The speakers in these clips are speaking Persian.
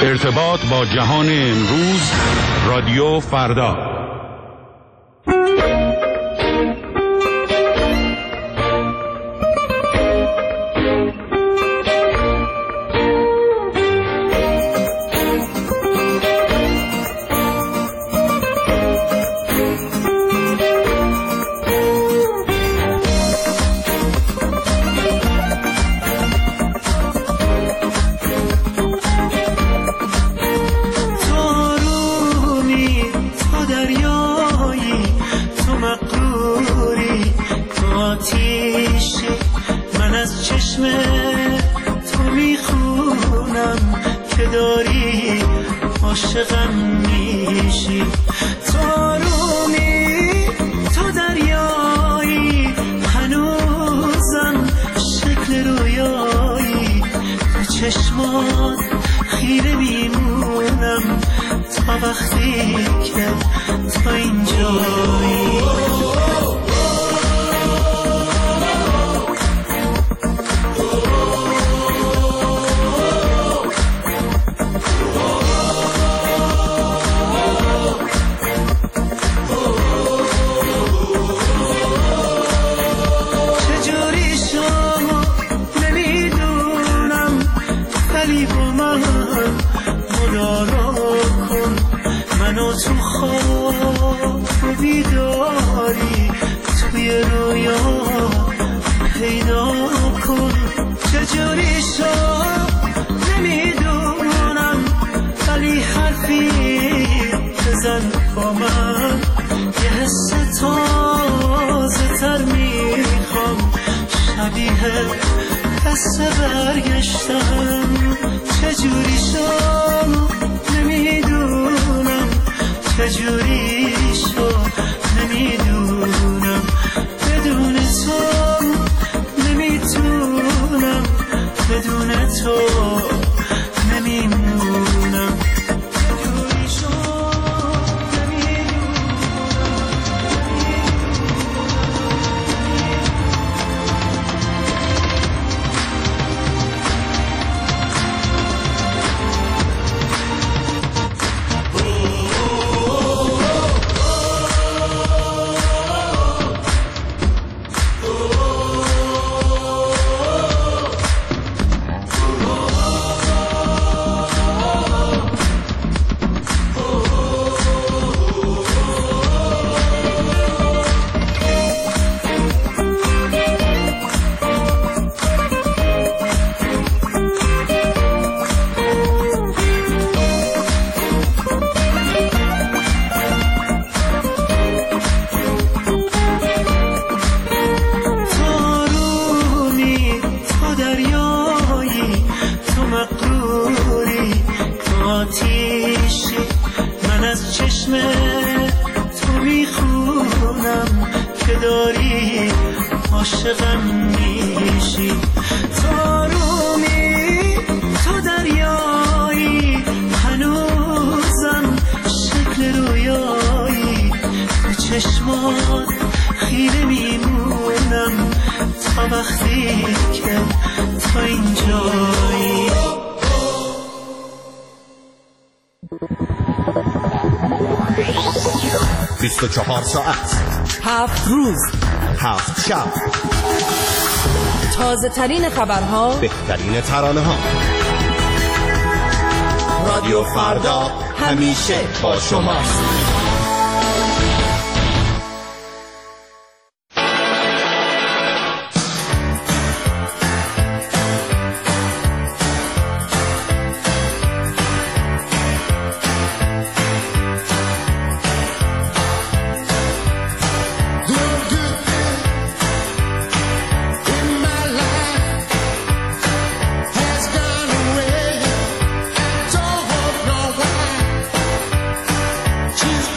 ارتباط با جهان امروز، رادیو فردا. ساعت 7 روز 7 شب، تازه ترین خبرها، بهترین ترانه ها. رادیو فردا همیشه با شماست. She's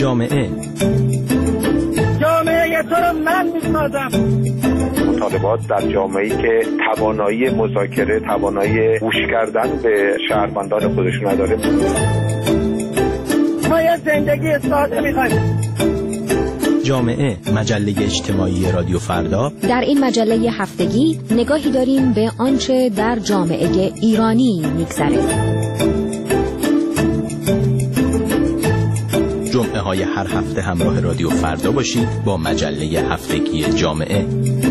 جامعه تو رو من می‌سازم. مطالبات در جامعه‌ای که توانایی مذاکره، توانایی گوش کردن به شهروندان خودش نداره. ما یه زندگی ساده می‌خوایم. جامعه، مجله اجتماعی رادیو فردا. در این مجله هفتگی نگاهی داریم به آنچه در جامعه ایرانی می‌گذره. جمعه های هر هفته همراه رادیو فردا باشید با مجله هفتگی جامعه.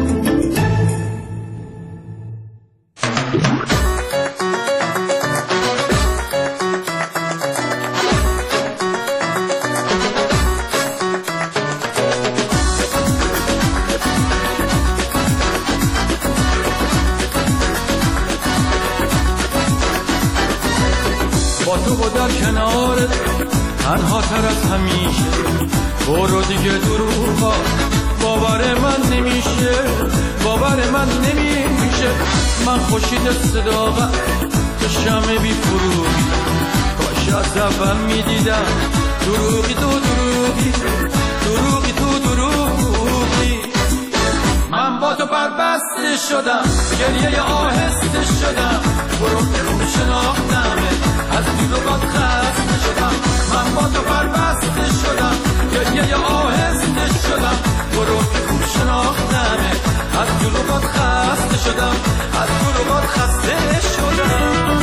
با تو و در کنارت تنها تر از همیشه، برو دیگه دروغا باور من نمیشه، باور من نمیشه. من خوشید صداقت تو شمع بی فروغی، کاش از اول میدیدم دروغی تو دروغی، دروغی تو دروغی. من با تو بربسته شدم، گریه آهسته شدم، برو که خوب شناختمه، از دروغات خسته شدم. من با تو بربسته شدم، گریه آهسته شدم، برو که خوب شناختمه، از دروغات خسته شدم، از دروغات خسته شدم.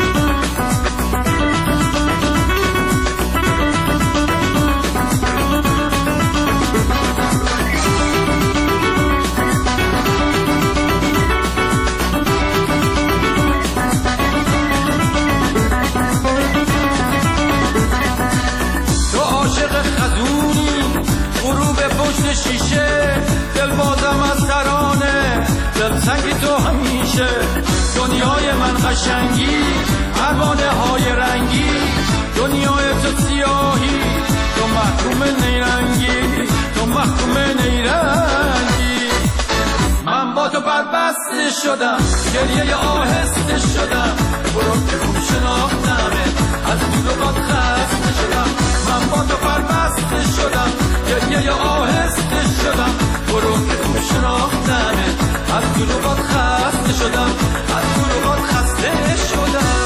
شیشه دل بازم از ترانه، دل سنگی تو همیشه، دنیای من قشنگی، پروانه های رنگی، دنیای تو سیاهی، تو محکوم نیرنگی، تو محکوم نیرنگی. من با تو بربسته شدم، گریه آهسته شدم، برو که خوب شناختمه، از دروغات خسته شدم. من با تو بربسته شدم، گریه آهسته شدم، برو که خوب شناختمه، از دروغات خسته شدم، از دروغات خسته شدم.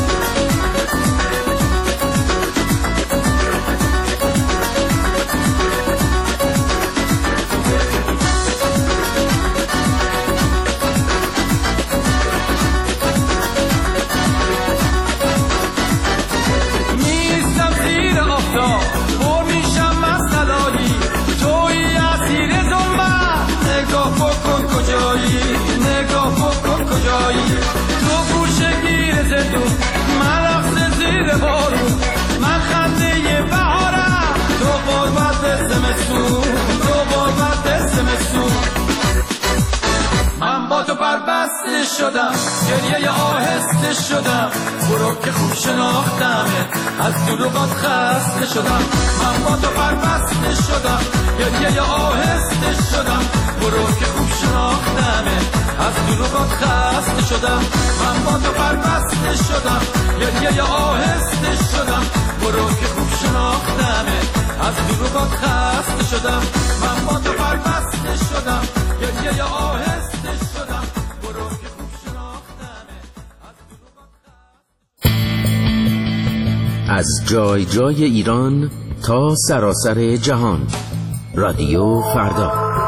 نیستم زیر آفتاب، پر میشم از طلایی، توی اسیر ظلمت، نگاه بکن کجایی، نگاه بکن کجایی. تو گوشه گیر زندون، من رقص زیر بارون، من خنده بهارم، تو غربت زمستون، تو غربت زمستون. من با تو بربسته شدم، گریه آهسته شدم، برو که خوب شناختمه، از دروغات خسته شدم. من با تو بربسته شدم، گریه آهسته شدم، برو که خوب شناختمه، از دروغات خسته شدم. من با تو بربسته شدم، گریه آهسته شدم، برو که خوب شناختمه، از دروغات خسته شدم. من با تو بربسته شدم، گریه آهسته شدم، برو که خوب شناختمه، از دروغات. از جای جای ایران تا سراسر جهان، رادیو فردا.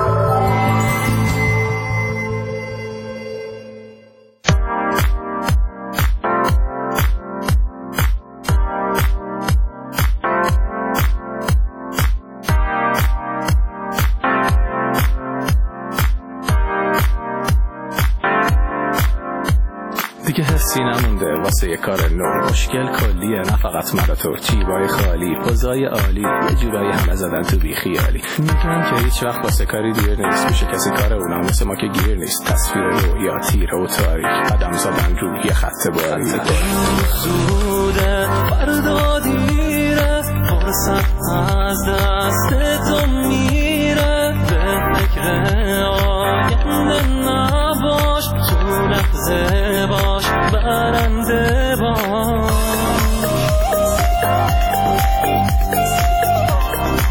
دیگه حسی نمونده واسه یه کار نو، مشکل کلیه نه فقط مرا تو، جیبای خالی، پوزای عالی، یه جورایی همه زدن تو بی خیالی. میگن که هیچ وقت واسه کاری دیر نیست، میشه کسی کار اونا مثل ما که گیر نیست. تصویر رویا تیره و تاریک، قدم زدن روی یه خط باریک. زوده فردا دیره، فرصت از دست تو میره، به فکر آینده نباش، تو لحظه باش برنده باش.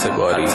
خط باریک.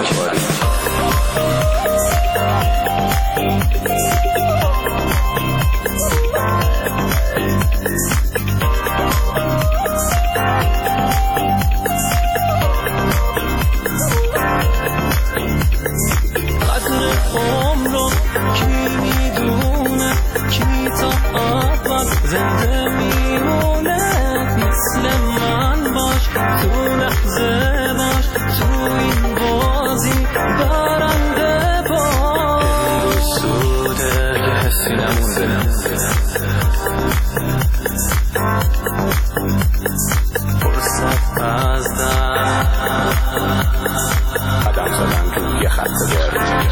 زنده میمونه مثل من باش، تو لحظه باش، تو این بازی برنده باش. سوده که حسی نمونده، فرصت از دست قدم زدن توی خط باریک.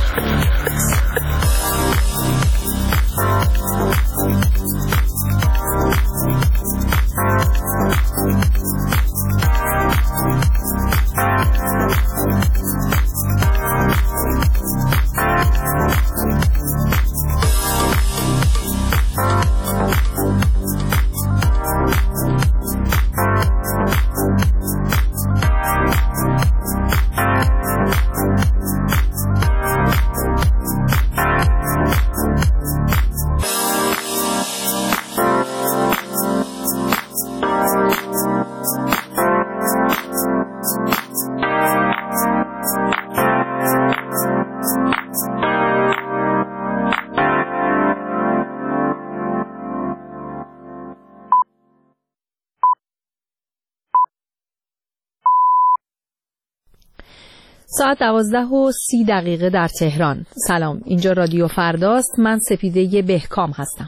ساعت 12:30 در تهران. سلام، اینجا رادیو فرداست. من سپیده بهکام هستم.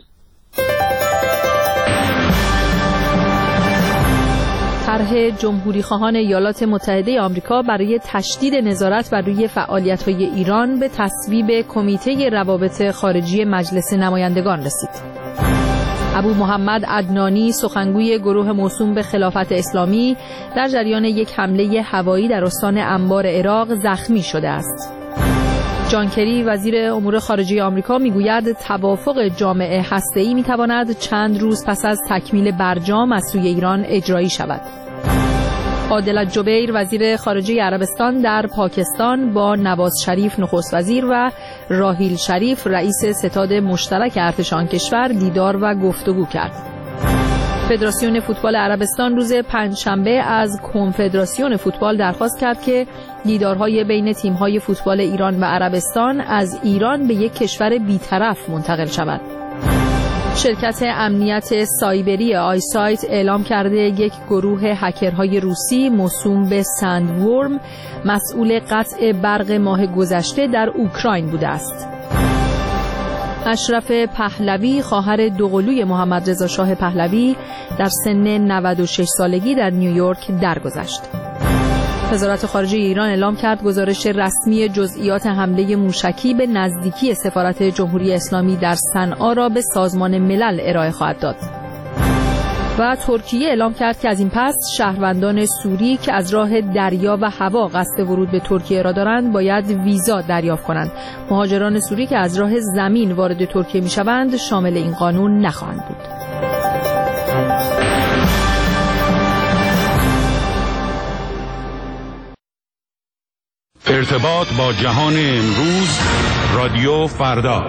طرح جمهوری خواهان ایالات متحده آمریکا برای تشدید نظارت بر روی فعالیت‌های ایران به تصویب کمیته روابط خارجی مجلس نمایندگان رسید. ابو محمد عدنانی، سخنگوی گروه موسوم به خلافت اسلامی، در جریان یک حمله هوایی در استان انبار عراق زخمی شده است. جان کری، وزیر امور خارجه آمریکا، میگوید توافق جامعه هسته‌ای میتواند چند روز پس از تکمیل برجام از سوی ایران اجرایی شود. عادل الجبیر، وزیر خارجه عربستان، در پاکستان با نواز شریف نخست وزیر و راحیل شریف رئیس ستاد مشترک ارتش آن کشور دیدار و گفتگو کرد. فدراسیون فوتبال عربستان روز پنجشنبه از کنفدراسیون فوتبال درخواست کرد که دیدارهای بین تیم‌های فوتبال ایران و عربستان از ایران به یک کشور بی‌طرف منتقل شود. شرکت امنیت سایبری آیسایت اعلام کرده یک گروه هکرهای روسی موسوم به سندورم مسئول قطع برق ماه گذشته در اوکراین بوده است. اشرف پهلوی، خواهر دوقلوی محمد رضا شاه پهلوی، در سن 96 سالگی در نیویورک درگذشت. وزارت خارجه ایران اعلام کرد گزارش رسمی جزئیات حمله موشکی به نزدیکی سفارت جمهوری اسلامی در صنعا را به سازمان ملل ارائه خواهد داد. و ترکیه اعلام کرد که از این پس شهروندان سوری که از راه دریا و هوا قصد ورود به ترکیه را دارند باید ویزا دریافت کنند. مهاجران سوری که از راه زمین وارد ترکیه می‌شوند شامل این قانون نخواهند بود. ارتباط با جهان امروز، رادیو فردا.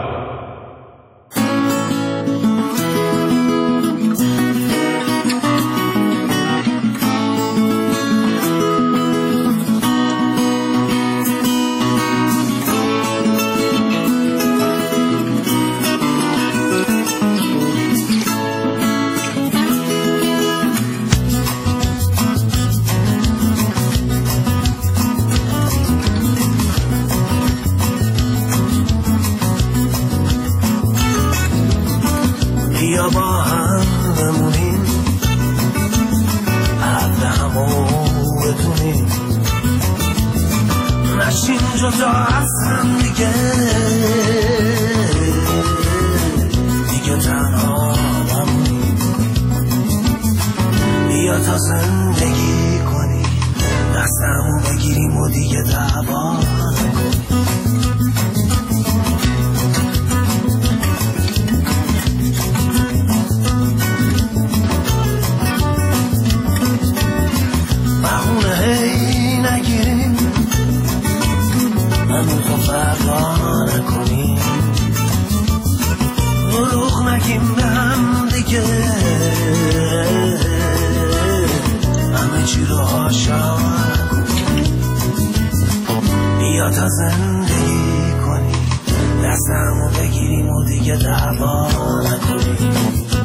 دعوا نکنیم، دروغ نگیم به هم دیگه، همه چی رو عاشق نکنیم، بیا تا زندگی کنیم، دستمو بگیریم و دیگه دعوا نکنیم.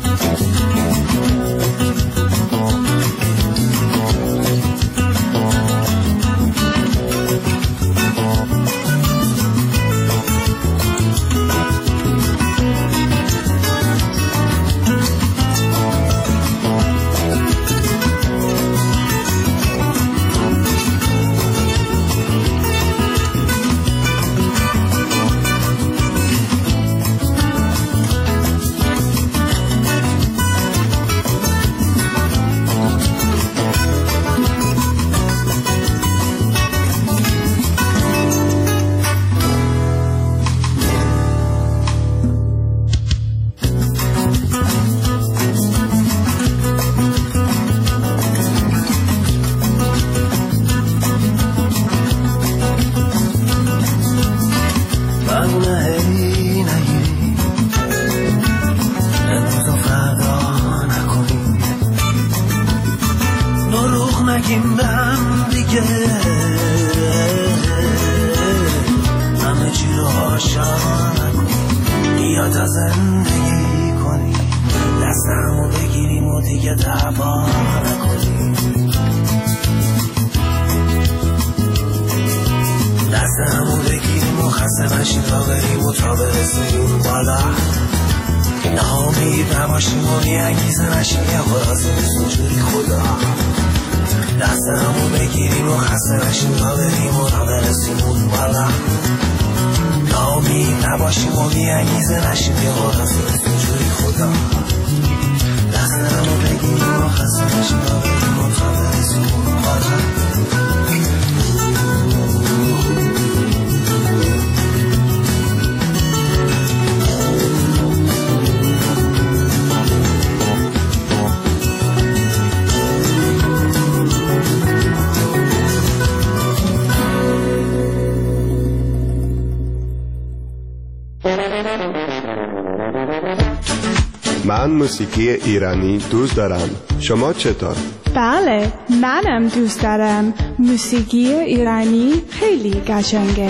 من موسیقی ایرانی دوست دارم. شما چطور؟ بله، منم دوست دارم. موسیقی ایرانی خیلی قشنگه.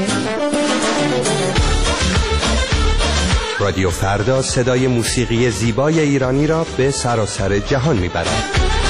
رادیو فردا صدای موسیقی زیبای ایرانی را به سراسر جهان میبرد.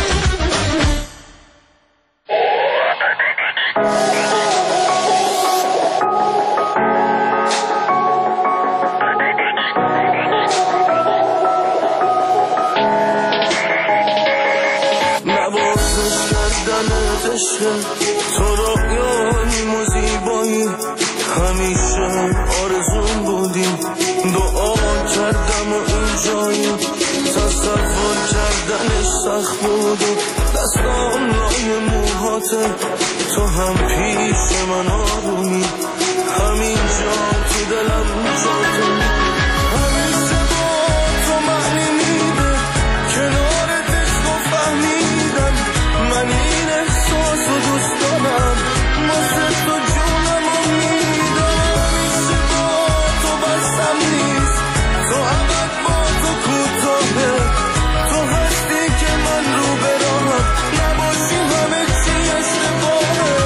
تو رویایی و زیبایی همیشه آرزون بودی، دعا کردم و اینجایی، تصور کردنش سخت بود و دستام لای موهاته، تو هم پیش من آرومی، همینجا تو دلم جاته، همیشه با تو معنی میده، کنارت عشق و فهمیدم، من این احساس رو دوست دارم، واسه تو جونم رو میدم، همیشه با تو بسم نیست، تو ابد با تو کوتاهه، تو هستی که من رو براهم، نباشی همه چی اشتباهه.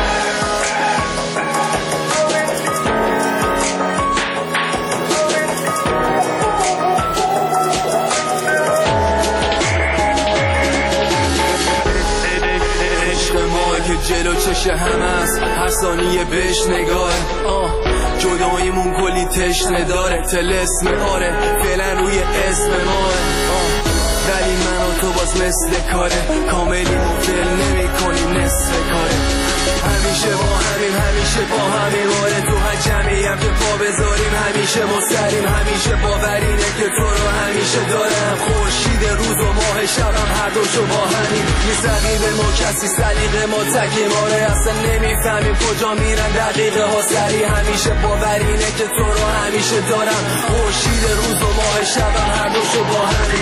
که جلو چشه همه است، هر ثانیه بهش نگاه، جداییمون کلی تشنه داره، طلسم آره فعلا روی اسم ماه، ولی من و تو باز مثل کاره، کاملی مفل نمی کنیم نصف کاره، همیشه با همین، همیشه با همین واره، تو هر جمعیم که پا بذاریم همیشه مستریم، همیشه باورینه که تو رو همیشه دارم، خورشید روز و ماه شبم هر دوشو با همین، نیست رقیب ما کسی، سلیقه ما تکیم، آره اصلا نمیفهمیم کجا میرن دقیقه ها سری، همیشه باورینه که تو رو همیشه دارم، خورشید روز و ماه شبم هر دوشو با همین.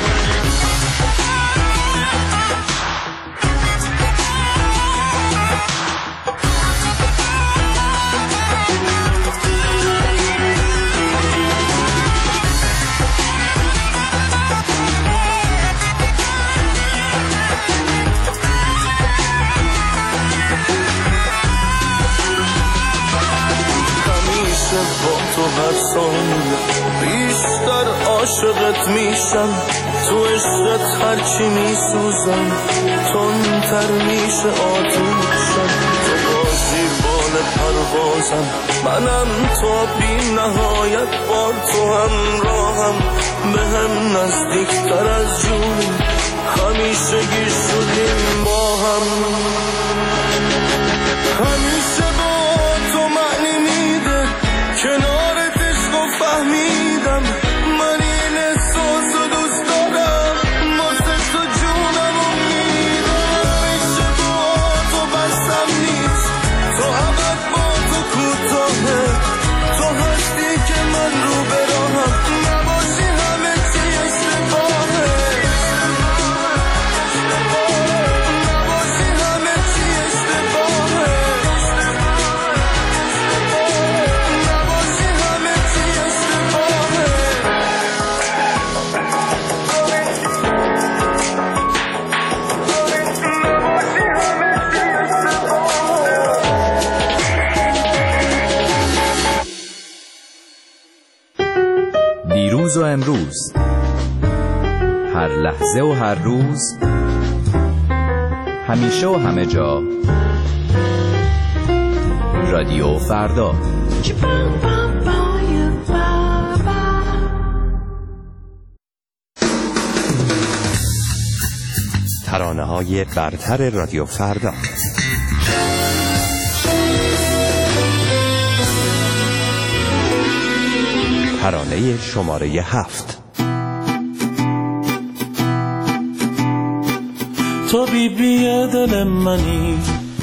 هر ثانیه بیشتر عاشقت میشم، تو عشقت هرچی میسوزم تندتر میشه آتوشم، تو بازی بال پروازم منم تا بی نهایت با تو همراهم، به هم نزدیکتر از جونی همیشه گیر شدیم با هم، همیشه با تو معنی میده کنارت عشق و فهمیدم من این احساس رو دوست دارم، واسه تو جونم و میدم، همیشه با تو بستم نیست، تو ابد با تو کوتاهه، تو هستی که من رو به راهم، نباشی همه چی اشتباهه، نباشی همه چی اشتباهه، نباشی همه چی اشتباهه. دیروز و امروز، هر لحظه و هر روز، همیشه و همه جا، رادیو فردا. ترانه‌های برتر رادیو فردا. ترانه شماره 7. تو بیبی دل منی،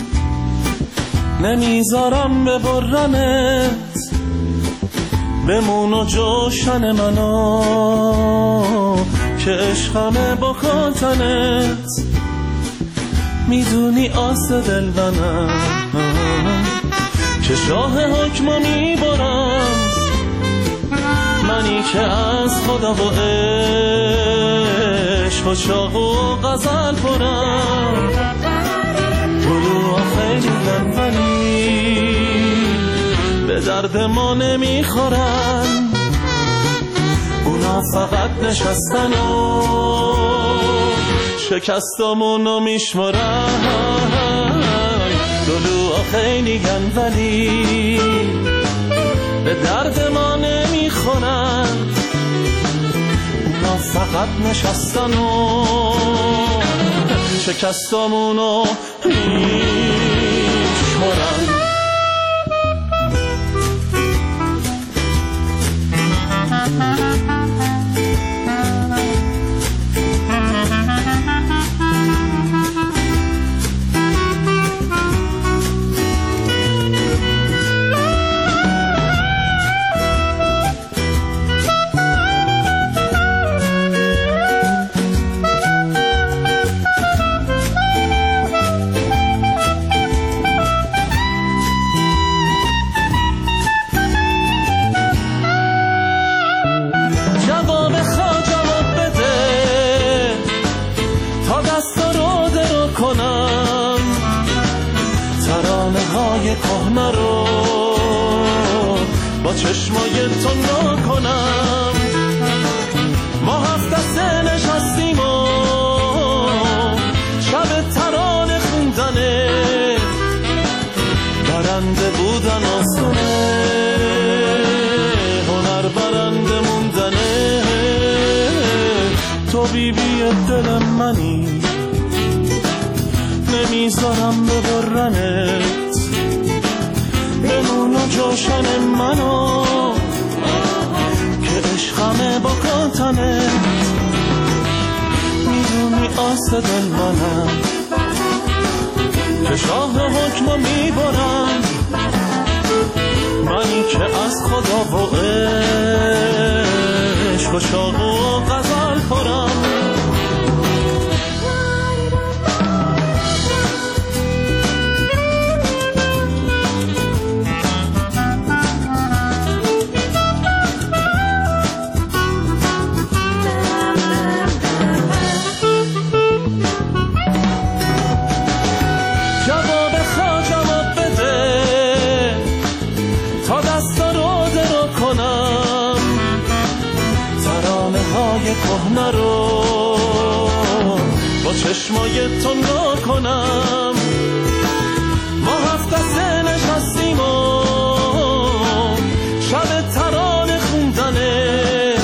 نمیذارم ببرنت، بمون و جوشن منو که عشقمه با خاطنت، میدونی آس دل منم که شاه حکمو میبرم، منی که از خدا و عشق و شاق و غزل پرم، گلوها خیلی لنفنی به درد ما نمیخورن، اونا فقط نشستن و شکستامونو میشمرن، گلوها خیلی گن ولی به درد ما نمیخورن، اونا فقط نشستن و شکستامونو میشمرن. کهنه رو با چشمای تو نکنم، ما هفت دسته نشستیم و شب ترانه خوندنه، برنده بودن آسونه، هنر برنده موندنه، تو بیبی دل منی، نمیذارم ببرنت، بمون و جوشن منو که عشقمه با کاتنه، میدونی آس دل منم که شاه حکمو میبرم، منی که از خدا و عشق و شاق و غزل پرم. تو نکنم. ما 7 دسته نشستیم و شب ترانه خوندنه،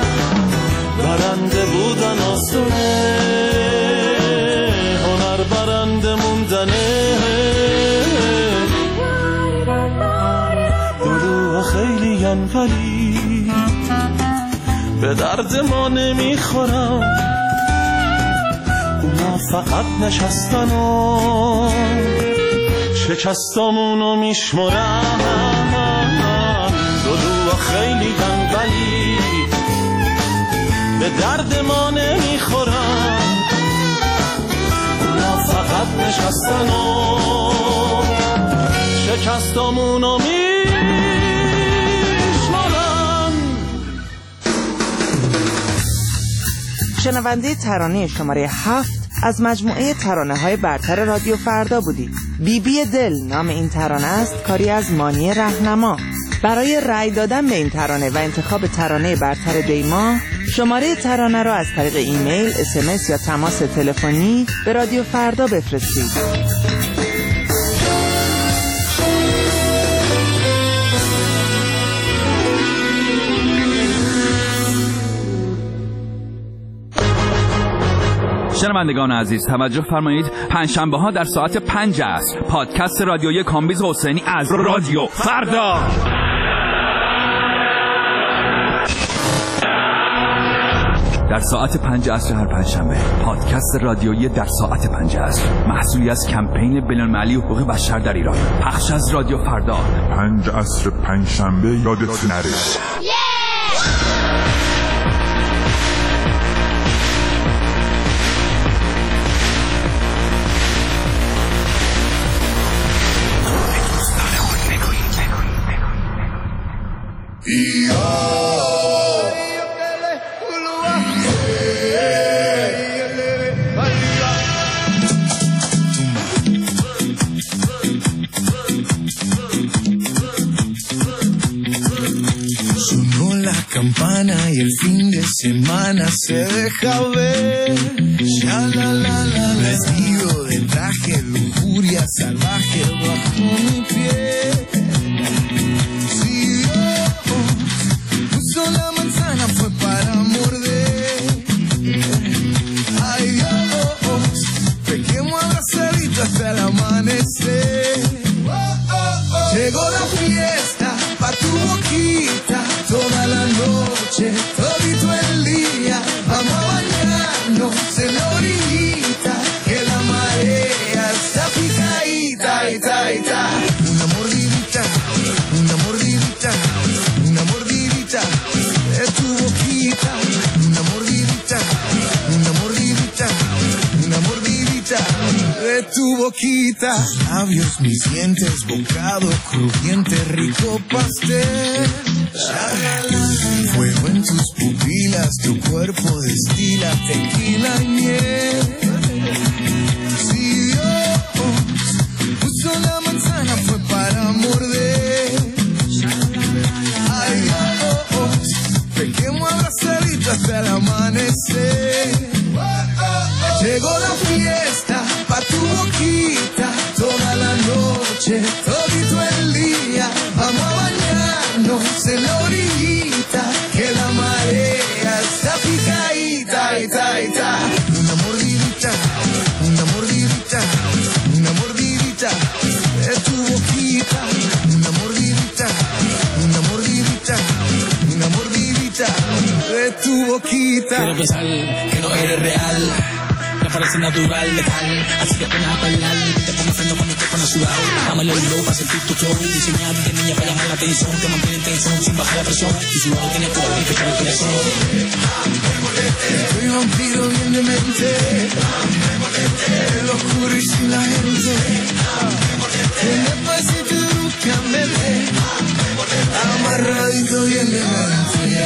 برنده بودن آسونه، هنر برنده موندنه. دروغ خیلی ولی به درد ما نمیخورم. اونا فقط نشستن و شکستامونو میشمرن. دروغ خیلی ولی به درد ما نمیخورن. اونا فقط نشستن و شکستامونو میشمرن. شنونده ترانه شماره 7 از مجموعه ترانه‌های برتر رادیو فردا بودید. بی دل نام این ترانه است، کاری از مانی رهنما. برای رأی دادن به این ترانه و انتخاب ترانه برتر دیما، شماره ترانه را از طریق ایمیل، SMS یا تماس تلفنی به رادیو فردا بفرستید. شنوندگان عزیز توجه فرمایید، پنجشنبه ها در ساعت 5 عصر پادکست رادیویی کامبیز حسینی از رادیو فردا. در ساعت 5 عصر هر پنجشنبه پادکست رادیویی در ساعت 5 عصر، محصولی از کمپین بین‌المللی حقوق بشر در ایران، پخش از رادیو فردا. 5 عصر پنجشنبه یادت نره. Sonó la campana y el fin de semana se deja ver. Ya la la la, vestido de traje, lujuria salvaje bajo mi piel. Si Dios puso la manzana fue para morder. Ay Dios, pequemos abrazadito hasta el amanecer. Llegó la fiesta pa' tu boquita, toda la noche, todito el día. Vamos a bañarnos en la orillita, que la marea está picadita, ita, ita. Una mordidita, una mordidita, una mordidita de tu boquita. Una mordidita, una mordidita, una mordidita de tu boquita. Labios, mis dientes, bocado crujiente, rico pastel. Fuego en tus pupilas, tu cuerpo destila tequila y miel. Si Dios puso la manzana fue para morder. Ay Dios, pequemos abrazadito hasta el amanecer. Llegó la fiesta pa' tu boquita, toda la noche, todito el día. Vamos a bañarnos en la orillita, que la marea está picadita, ita, ita. Una mordidita, una mordidita, una mordidita de tu boquita. Una mordidita, una mordidita, una mordidita de tu boquita. Quiero pensar que no eres real, me parece natural, letal, así que pones a bailar, te pongo freno con mi teléfono sudado, dámelo el low para sentir tu flow, diseñar de niña para llamar la atención, te mantiene en tensión sin bajar la presión, y si no lo tienes todo, te cae el corazón. Soy vampiro bien de mente, el oscuro y sin la gente, en el pasito búscame, amarradito bien de mente.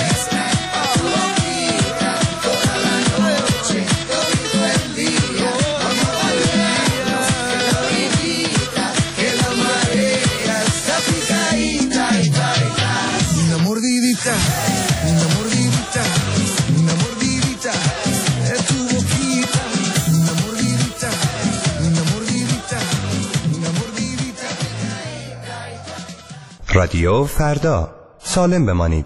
Una mordidita, una mordidita de tu boquita. Una mordidita. رادیو فردا، سالم بمانید.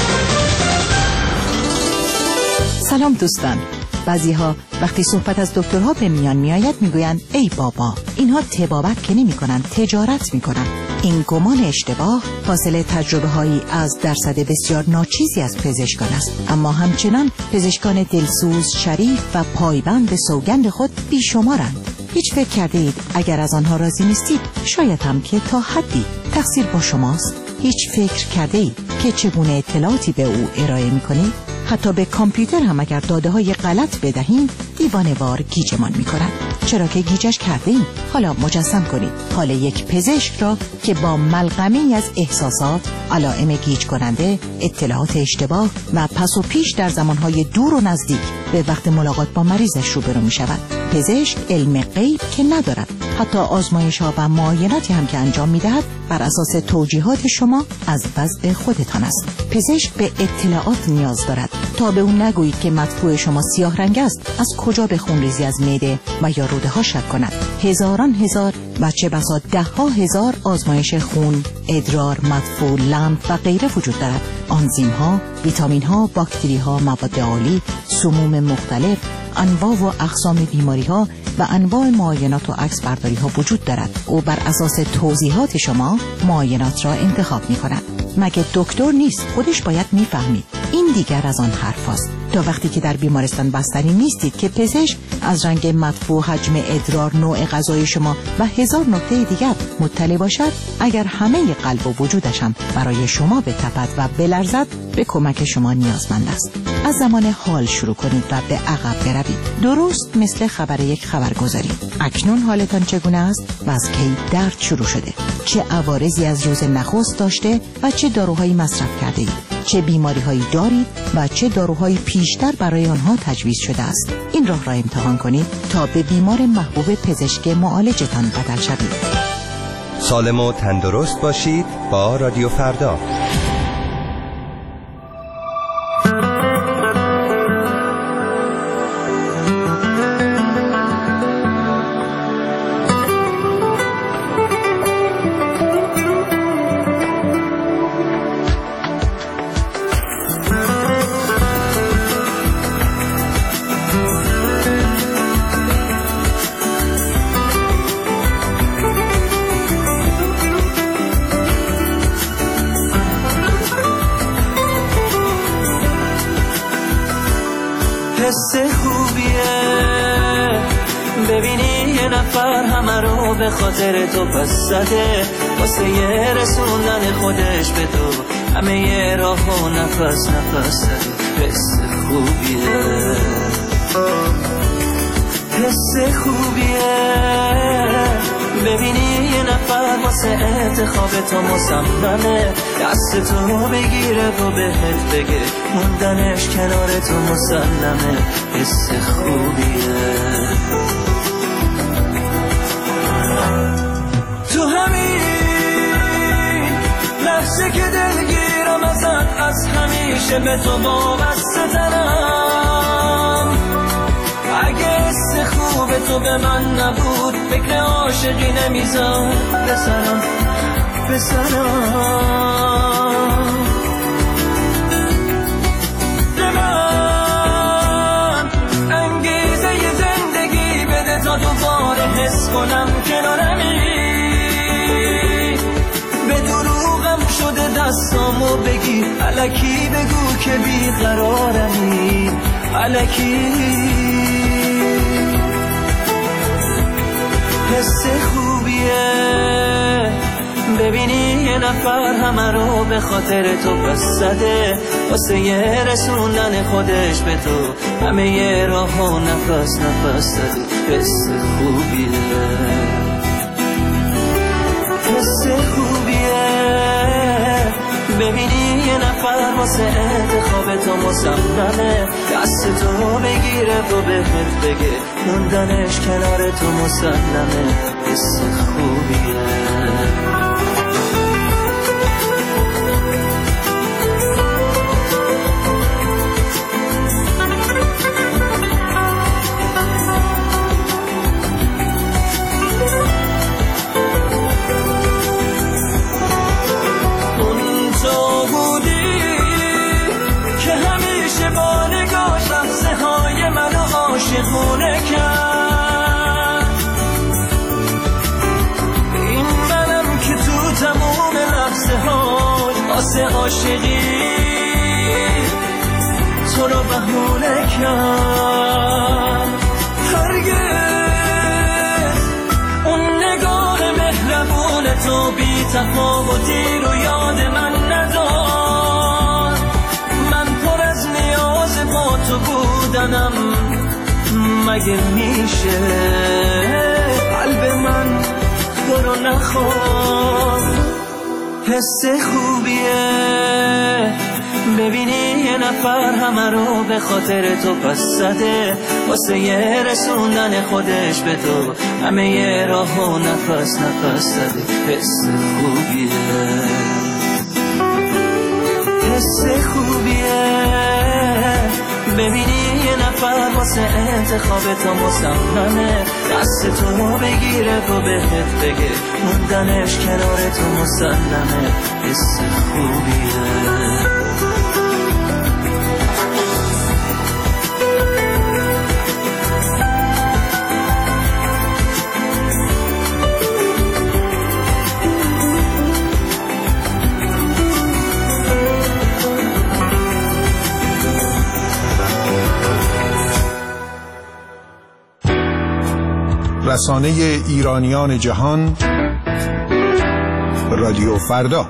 سلام دوستان. بعضی‌ها وقتی صحبت از دکترها به میان میآید میگویند ای بابا، اینها طبابت که نمی‌کنند، تجارت می‌کنند. این گمان اشتباه حاصل تجربه‌هایی از درصد بسیار ناچیزی از پزشکان است، اما همچنان پزشکان دلسوز، شریف و پایبند به سوگند خود بیشمارند. هیچ فکر کرده اید اگر از آنها راضی نیستید، شاید هم که تا حدی تقصیر با شماست؟ هیچ فکر کرده اید که چگونه اطلاعاتی به او ارائه می‌کنید؟ حتی به کامپیوتر هم اگر داده‌های غلط بدهیم دیوانه‌وار گیجمان می‌کند. چرا که گیجش کردیم؟ حالا مجسم کنید حال یک پزشک را که با ملغمه‌ای از احساسات، علائم گیج کننده، اطلاعات اشتباه و پس و پیش در زمانهای دور و نزدیک به وقت ملاقات با مریضش روبرو می‌شود. پزشک علم غیب که ندارد. حتی آزمایش‌ها و معایناتی هم که انجام می‌دهد بر اساس توجیهات شما از وضع خودتان است. پزشک به اطلاعات نیاز دارد تا به اون نگویید که مدفوع شما سیاه رنگ است، از کجا به خونریزی از معده و یا روده ها شک کند. هزاران هزار و چه بسا ده ها هزار آزمایش خون، ادرار، مدفوع، لمف و غیره وجود دارد. آنزیم ها، ویتامین ها، باکتری ها، مواد عالی، سموم مختلف، انواع و اقسام بیماری ها و انواع معاینات و عکس برداری ها وجود دارد. او بر اساس توضیحات شما معاینات را انتخاب می کند. مگه دکتر نیست؟ خودش باید میفهمید. این دیگر از آن حرف است. تا وقتی که در بیمارستان بستری نیستید که پزشک از رنگ مدفوع، حجم ادرار، نوع غذای شما و هزار نکته دیگر مطلع باشد، اگر همه قلب و وجودش هم برای شما بتپد و بلرزد، به کمک شما نیازمند است. از زمان حال شروع کنید و به عقب بروید. درست مثل خبر یک خبرگزاری. اکنون حالتان چگونه است و از کی درد شروع شده؟ چه عوارضی از روز نخست داشته و چه داروهایی مصرف کرده اید؟ چه بیماری‌هایی دارید و چه داروهایی پیشتر برای آنها تجویز شده است؟ این راه را امتحان کنید تا به بیمار محبوب پزشک معالجتان بدل شوید. سالم و تندرست باشید با رادیو فردا. حس خوبیه ببینی یه نفر همه رو به خاطر تو پس زده، واسه یه رسوندن خودش به تو همه یه راه و نفس زده. حس خوبیه، حس خوبیه ببینی یه نفر واسه انتخاب تو مصممه، دست تو بگیره و بهت بگه موندنش کنار تو مسلمه. حس خوبیه، تو همین لحظه که دلگیرم ازت، از همیشه به تو وابسته ترم. اگه حس خوب تو به من نبود، فکر عاشقی نمیذار بسرم. به من انگیزه ی زندگی بده تا دوباره حس کنم کنارمی. به دروغم شده دستامو بگی، الکی بگو که بیقرارمی، الکی. حس خوبیه ببینی یه نفر همه رو به خاطر تو پس زده، واسه یه رسوندن خودش به تو همه یه راه و نفس زده. حس خوبیه، حس خوبیه ببینی یه نفر واسه انتخاب تو مصممه، دست تو بگیره و بهت بگه موندنش کنار تو مسلمه. حس خوبیه. واسه عاشقی تو رو بهونه کرد. هرگز اون نگاه مهربون تو بی تفاوتی رو یاد من ندار. من پر از نیاز با تو بودنم، مگه میشه قلب من تو رو نخواد؟ حس خوبیه ببینی یه نفر همه رو به خاطر تو پس زده، واسه یه رسوندن خودش به تو همه یه راهو نفس نفس زده. حس خوبیه، حس خوبیه ببینی یه نفر واسه انتخاب تو مصممه، دست تو رو بگیره و بهت بگه موندنش کنار تو مسلمه. حس خوبیه. رسانه ایرانیان جهان، رادیو فردا.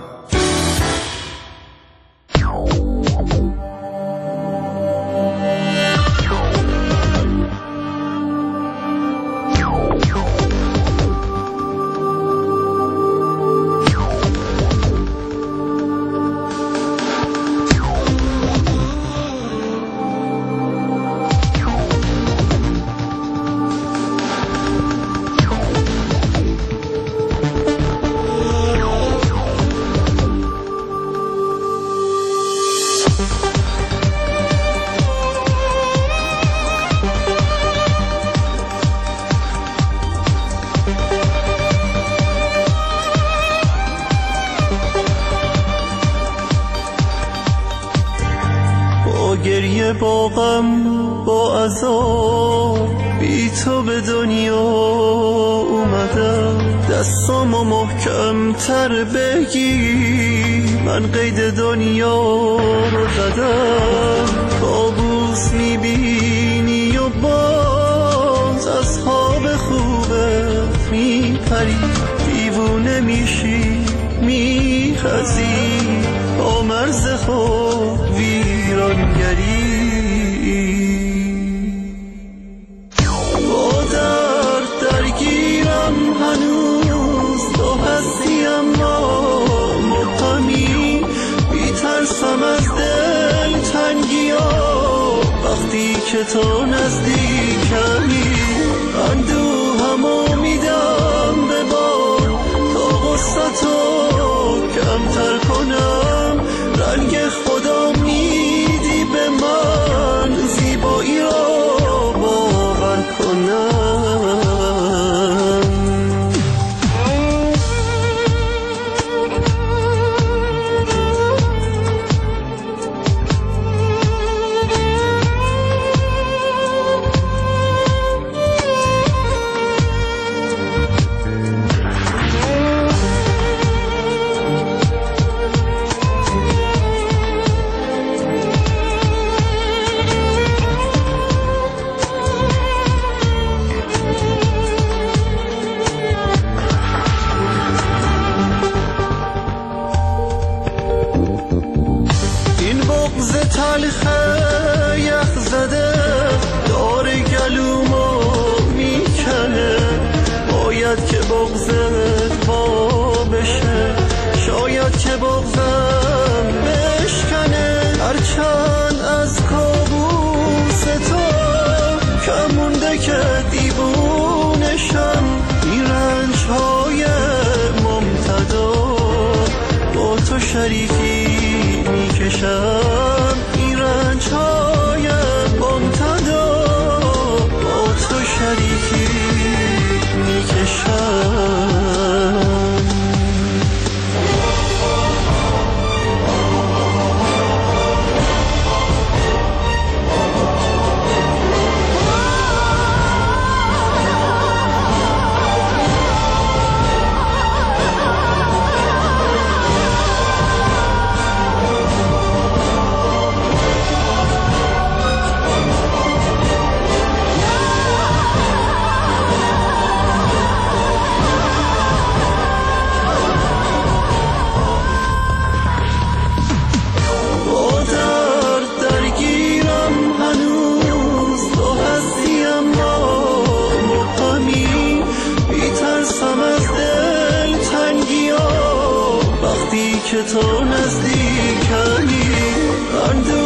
گریه با غم با عذاب بی تو به دنیا اومدم، دستامو محکم تر بگی من قید دنیا رو زدم. کابوس میبینی و باز از خواب خوبت میپری، دیوونه میشی میخزی با مرز خود ویرانگری. با درد درگیرم هنوز تو هستی اما مبهمی، بیترسم از دل تنگیا وقتی که تو نزدیکمی. اندوهمو میدم به بار تا غصتو کمتر کنم، رنگ خدا میدی به من زیبایی را باور کنم. تلخه یخ زده داره گلومو میکنه، باید که بغضت وا بشه، شاید که بغضم بشکنه. هرچند از کابوس تو کم مونده که دیوونشم، این رنج‌های ممتدا با تو شریکی میکشم. این رنج‌های ممتدا با تو شریکی میکشم. که تو نزدیکنی آن